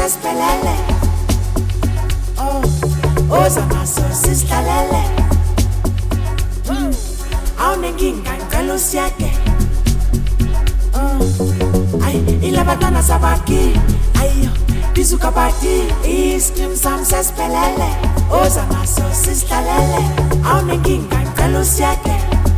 sesiphelele. Oh, oza naso sisihlalele. Awunenkinga ngicela usiyeke. Ay, ilabantwana sabaki. Ayo, bizuka bati. Iskim sam sesiphelele. Oza naso sisihlalele. Awunenkinga ngicela usiyeke.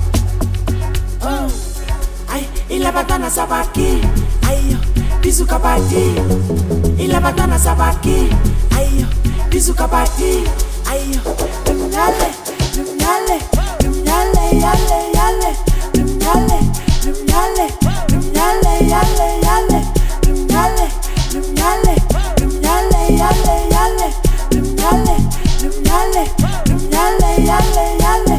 Ay, ilabantwana sabaki. Ayo, bizuka bati. Ilabantwana sabaki. Ayo, bizuka bati. Ayo, lumnyale, lumnyale, lumnyale, yale, yale, lumnyale, lumnyale, lumnyale, yale, yale, lumnyale, lumnyale, lumnyale, yale, yale, lumnyale, lumnyale, lumnyale, yale, yale.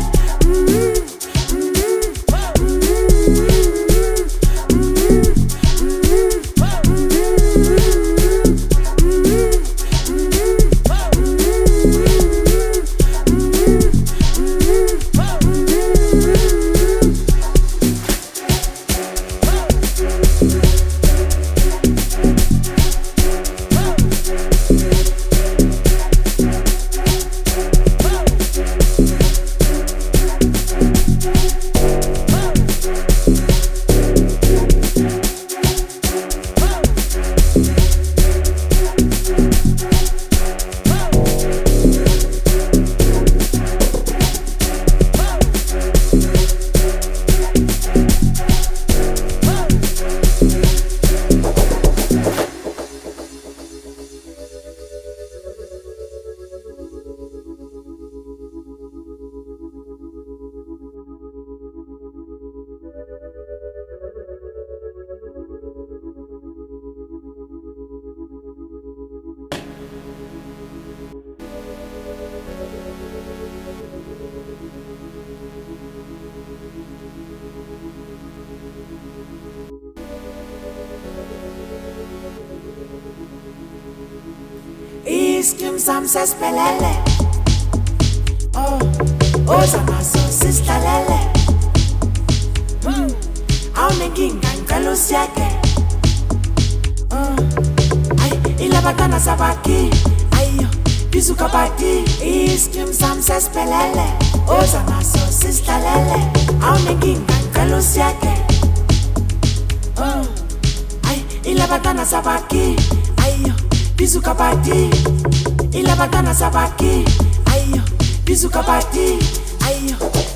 Iskim sam sesiphelele. Oh, oza naso sisihlalele. Awunenkinga ngicela usiyeke. Ay, ilabantwana sabaki. Ayo, bizuka bati. Iskim sam sesiphelele. Oza naso sisihlalele. Awunenkinga ngicela usiyeke. Ay, ilabantwana sabaki. Ayo, bizuka bati. Ilabantwana sabaki. Ayo, bizuka bati. Ayo.